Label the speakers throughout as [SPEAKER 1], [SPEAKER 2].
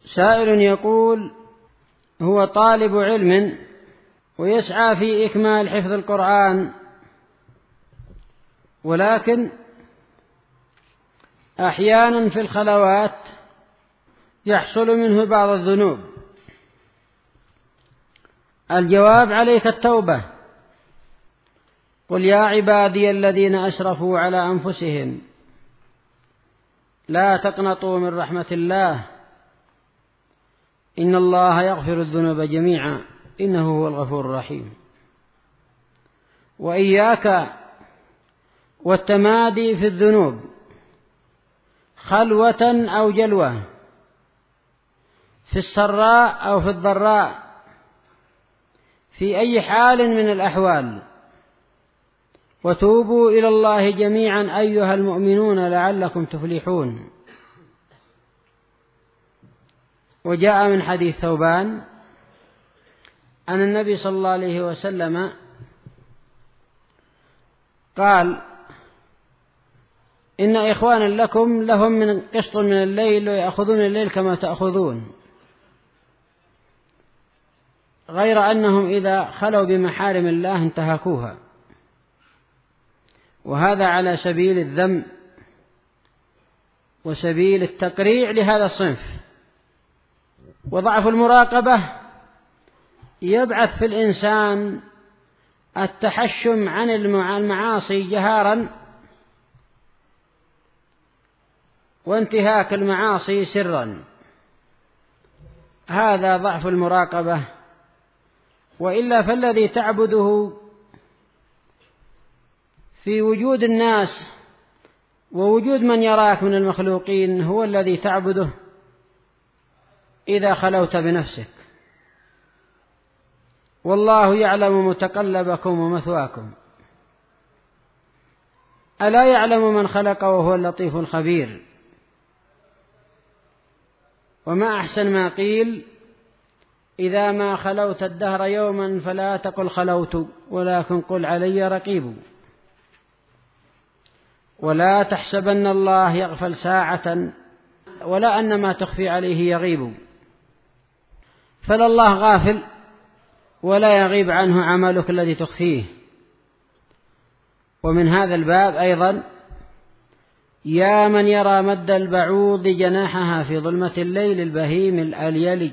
[SPEAKER 1] سائل يقول: هو طالب علم ويسعى في إكمال حفظ القرآن، ولكن أحيانا في الخلوات يحصل منه بعض الذنوب. الجواب: عليك التوبة. قل يا عبادي الذين أسرفوا على أنفسهم لا تقنطوا من رحمة الله إن الله يغفر الذنوب جميعا إنه هو الغفور الرحيم. وإياك والتمادي في الذنوب خلوة أو جلوة، في السراء أو في الضراء، في أي حال من الأحوال، وتوبوا إلى الله جميعا أيها المؤمنون لعلكم تفلحون. وجاء من حديث ثوبان أن النبي صلى الله عليه وسلم قال: إن إخوانا لكم لهم من قسط من الليل ويأخذون الليل كما تأخذون، غير أنهم إذا خلوا بمحارم الله انتهكوها. وهذا على سبيل الذم وسبيل التقريع لهذا الصنف. وضعف المراقبة يبعث في الإنسان التحشم عن المعاصي جهارا، وانتهاك المعاصي سرا. هذا ضعف المراقبة. وإلا فالذي تعبده في وجود الناس ووجود من يراك من المخلوقين هو الذي تعبده إذا خلوت بنفسك. والله يعلم متقلبكم ومثواكم ألا يعلم من خلق وهو اللطيف الخبير. وما أحسن ما قيل: إذا ما خلوت الدهر يوما فلا تقل خلوت ولكن قل علي رقيب. ولا تحسبن الله يغفل ساعة ولا أن ما تخفي عليه يغيب. فلا الله غافل ولا يغيب عنه عملك الذي تخفيه. ومن هذا الباب أيضا: يا من يرى مد البعوض جناحها في ظلمة الليل البهيم الأليلي،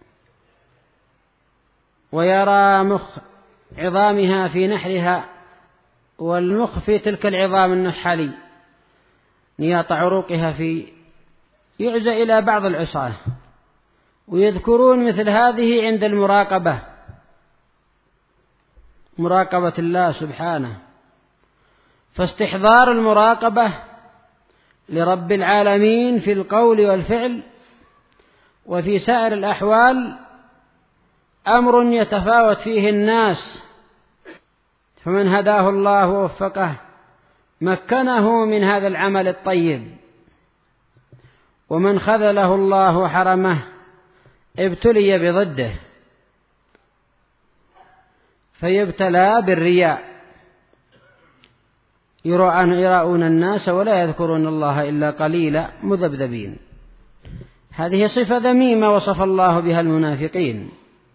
[SPEAKER 1] ويرى مخ عظامها في نحرها، والمخ في تلك العظام النحلي نياط عروقها يعزى إلى بعض العصاة، ويذكرون مثل هذه عند مراقبة الله سبحانه. فاستحضار المراقبة لرب العالمين في القول والفعل وفي سائر الأحوال أمر يتفاوت فيه الناس، فمن هداه الله ووفقه مكنه من هذا العمل الطيب، ومن خذله الله وحرمه ابتلي بضده فيبتلى بالرياء، يراؤون الناس ولا يذكرون الله إلا قليلا مذبذبين. هذه صفة ذميمة وصف الله بها المنافقين.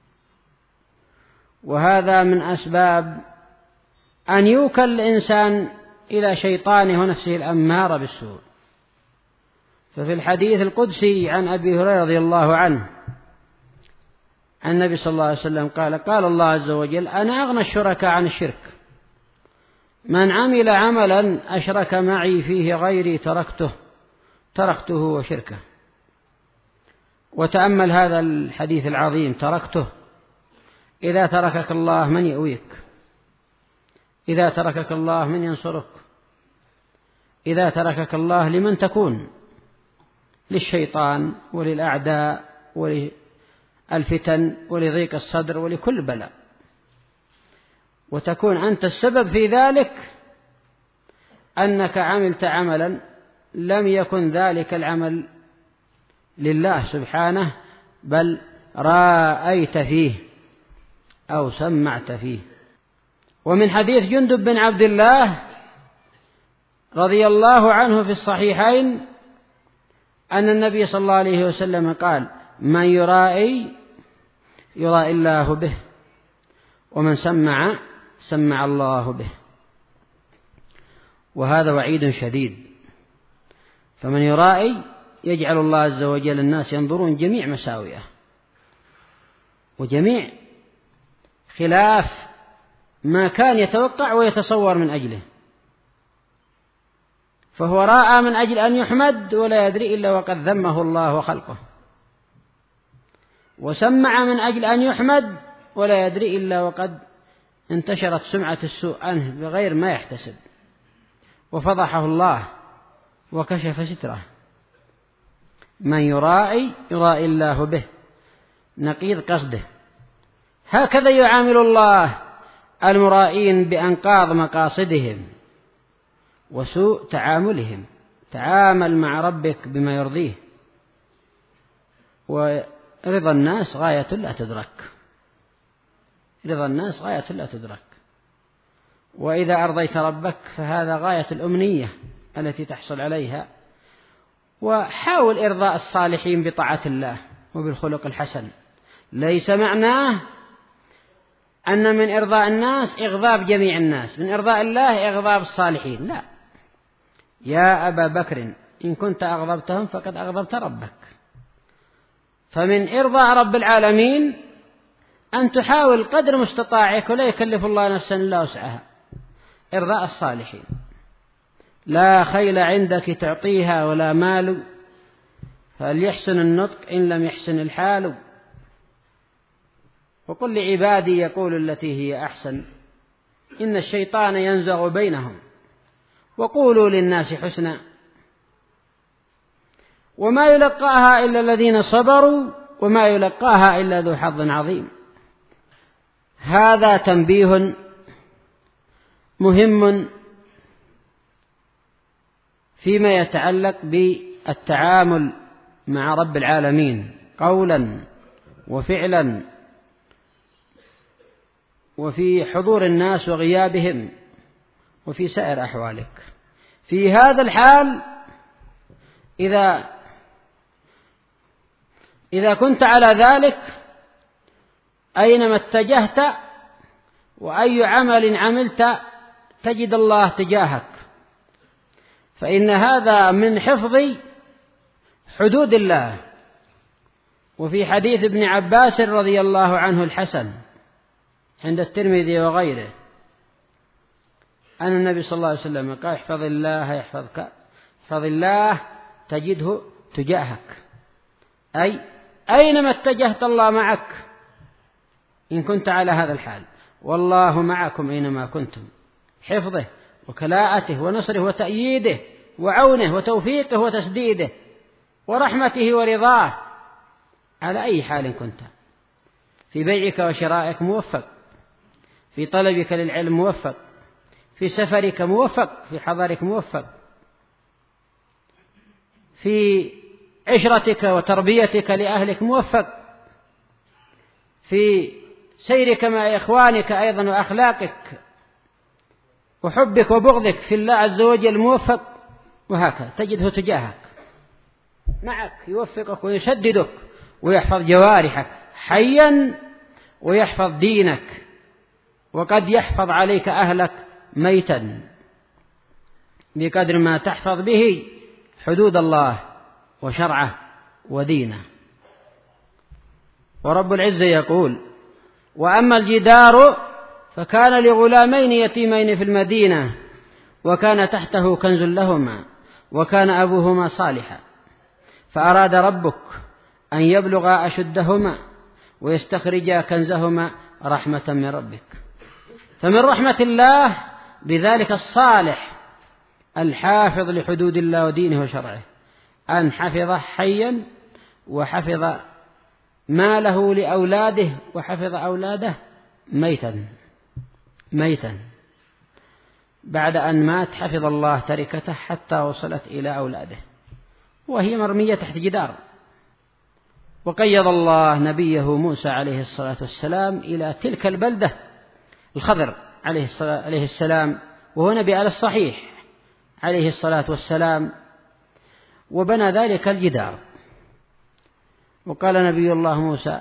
[SPEAKER 1] وهذا من أسباب أن يوكل الإنسان إلى شيطانه ونفسه الأمارة بالسوء. ففي الحديث القدسي عن أبي هريرة رضي الله عنه عن النبي صلى الله عليه وسلم قال الله عز وجل: أنا أغنى الشركاء عن الشرك، من عمل عملا أشرك معي فيه غيري تركته وشركه. وتأمل هذا الحديث العظيم: تركته. إذا تركك الله من يؤويك؟ إذا تركك الله من ينصرك؟ إذا تركك الله لمن تكون؟ للشيطان وللأعداء وللفتن ولضيق الصدر ولكل بلاء، وتكون أنت السبب في ذلك أنك عملت عملا لم يكن ذلك العمل لله سبحانه، بل رأيت فيه أو سمعت فيه. ومن حديث جندب بن عبد الله رضي الله عنه في الصحيحين أن النبي صلى الله عليه وسلم قال: من يرائي يرائي الله به، ومن سمع الله به. وهذا وعيد شديد. فمن يرائي يجعل الله عز وجل الناس ينظرون جميع مساوئه وجميع خلاف ما كان يتوقع ويتصور من أجله، فهو راى من أجل أن يحمد ولا يدري إلا وقد ذمه الله وخلقه، وسمع من أجل أن يحمد ولا يدري إلا وقد انتشرت سمعة السوء عنه بغير ما يحتسب، وفضحه الله وكشف ستره. من يرائي يرائي الله به، نقيض قصده. هكذا يعامل الله المرائين بأنقاض مقاصدهم وسوء تعاملهم. تعامل مع ربك بما يرضيه، ورضا الناس غاية لا تدرك. رضا الناس غاية لا تدرك، وإذا أرضيت ربك فهذا غاية الأمنية التي تحصل عليها. وحاول إرضاء الصالحين بطاعة الله وبالخلق الحسن. ليس معناه أن من إرضاء الناس إغضاب جميع الناس، من إرضاء الله إغضاب الصالحين، لا. يا أبا بكر إن كنت أغضبتهم فقد أغضبت ربك. فمن إرضاء رب العالمين أن تحاول قدر مستطاعك، ولا يكلف الله نفسا إلا وسعها، إرضاء الصالحين. لا خيل عندك تعطيها ولا مال، فليحسن النطق إن لم يحسن الحال. وقل لعبادي يقول التي هي أحسن، إن الشيطان ينزغ بينهم، وقولوا للناس حسنا. وما يلقاها إلا الذين صبروا، وما يلقاها إلا ذو حظ عظيم. هذا تنبيه مهم فيما يتعلق بالتعامل مع رب العالمين قولا وفعلا، وفي حضور الناس وغيابهم، وفي سائر أحوالك. في هذا الحال إذا كنت على ذلك أينما اتجهت وأي عمل عملت تجد الله تجاهك، فإن هذا من حفظ حدود الله. وفي حديث ابن عباس رضي الله عنه الحسن عند الترمذي وغيره أن النبي صلى الله عليه وسلم قال: احفظ الله يحفظك، احفظ الله تجده تجاهك. أي أينما اتجهت الله معك إن كنت على هذا الحال، والله معكم أينما كنتم. حفظه وكلاءته ونصره وتأييده وعونه وتوفيقه وتسديده ورحمته ورضاه على أي حال كنت. في بيعك وشرائك موفق، في طلبك للعلم موفق، في سفرك موفق، في حضرك موفق، في عشرتك وتربيتك لأهلك موفق، في سيرك مع إخوانك أيضا وأخلاقك وحبك وبغضك في الله عز وجل موفق. وهكذا تجده تجاهك معك، يوفقك ويسددك ويحفظ جوارحك حيا ويحفظ دينك، وقد يحفظ عليك أهلك ميتا بقدر ما تحفظ به حدود الله وشرعه ودينه. ورب العزة يقول: وأما الجدار فكان لغلامين يتيمين في المدينة وكان تحته كنز لهما وكان أبوهما صالحا فأراد ربك أن يبلغا أشدهما ويستخرجا كنزهما رحمة من ربك. فمن رحمة الله بذلك الصالح الحافظ لحدود الله ودينه وشرعه أن حفظ حيا وحفظ ماله لأولاده وحفظ أولاده ميتا بعد أن مات حفظ الله تركته حتى وصلت إلى أولاده وهي مرمية تحت جدار. وقيض الله نبيه موسى عليه الصلاة والسلام إلى تلك البلدة، الخضر عليه السلام وهو نبي على الصحيح عليه الصلاة والسلام، وبنى ذلك الجدار. وقال نبي الله موسى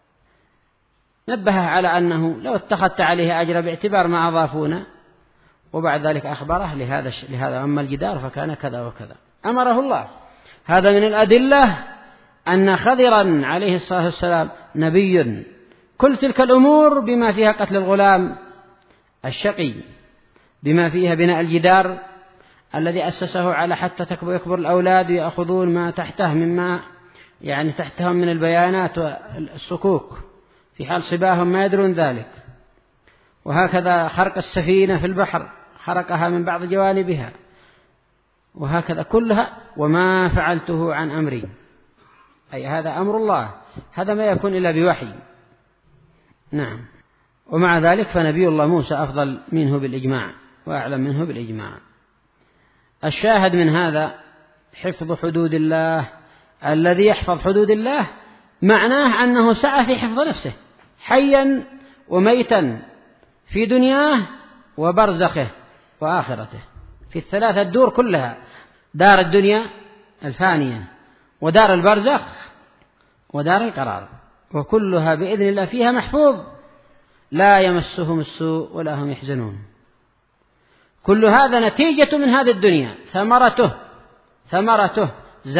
[SPEAKER 1] نبهه على أنه لو اتخذت عليه أجر باعتبار ما أضافونا، وبعد ذلك أخبره لهذا أما الجدار فكان كذا وكذا، أمره الله. هذا من الأدلة أن خضرا عليه الصلاة والسلام نبي. كل تلك الأمور بما فيها قتل الغلام الشقي، بما فيها بناء الجدار الذي أسسه على حتى يكبر الأولاد ويأخذون ما تحته مما يعني تحتهم من البيانات والصكوك في حال صباهم ما يدرون ذلك. وهكذا خرق السفينة في البحر، خرقها من بعض جوانبها، وهكذا كلها. وما فعلته عن أمري، أي هذا أمر الله، هذا ما يكون إلا بوحي. نعم. ومع ذلك فنبي الله موسى أفضل منه بالإجماع وأعلم منه بالإجماع. الشاهد من هذا حفظ حدود الله. الذي يحفظ حدود الله معناه أنه سعى في حفظ نفسه حيا وميتا في دنياه وبرزخه وآخرته، في الثلاثة الدور كلها، دار الدنيا الفانية ودار البرزخ ودار القرار، وكلها بإذن الله فيها محفوظ لا يمسهم السوء ولا هم يحزنون. كل هذا نتيجة من هذه الدنيا، ثمرته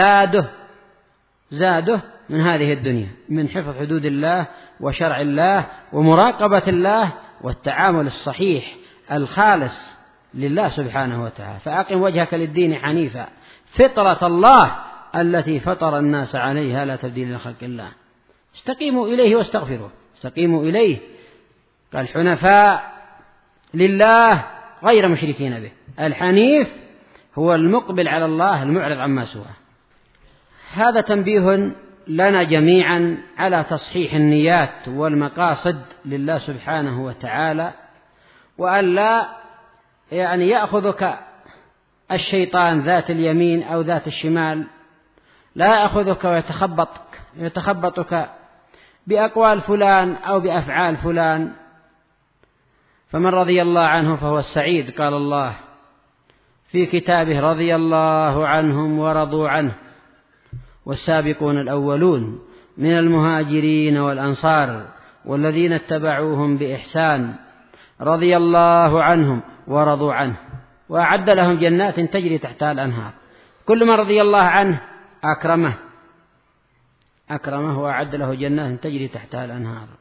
[SPEAKER 1] زاده من هذه الدنيا، من حفظ حدود الله وشرع الله ومراقبة الله والتعامل الصحيح الخالص لله سبحانه وتعالى. فأقم وجهك للدين حنيفا فطرة الله التي فطر الناس عليها لا تبديل لخلق الله. استقيموا إليه واستغفروه، استقيموا إليه قال حنفاء لله غير مشركين به. الحنيف هو المقبل على الله المعرض عما سواه. هذا تنبيه لنا جميعا على تصحيح النيات والمقاصد لله سبحانه وتعالى، وألا يعني يأخذك الشيطان ذات اليمين أو ذات الشمال، لا يأخذك ويتخبطك بأقوال فلان أو بأفعال فلان. فمن رضي الله عنه فهو السعيد. قال الله في كتابه رضي الله عنهم ورضوا عنه والسابقون الأولون من المهاجرين والأنصار والذين اتبعوهم بإحسان رضي الله عنهم ورضوا عنه وأعد لهم جنات تجري تحتها الأنهار. كل من رضي الله عنه أكرمه وأعد له جنات تجري تحتها الأنهار.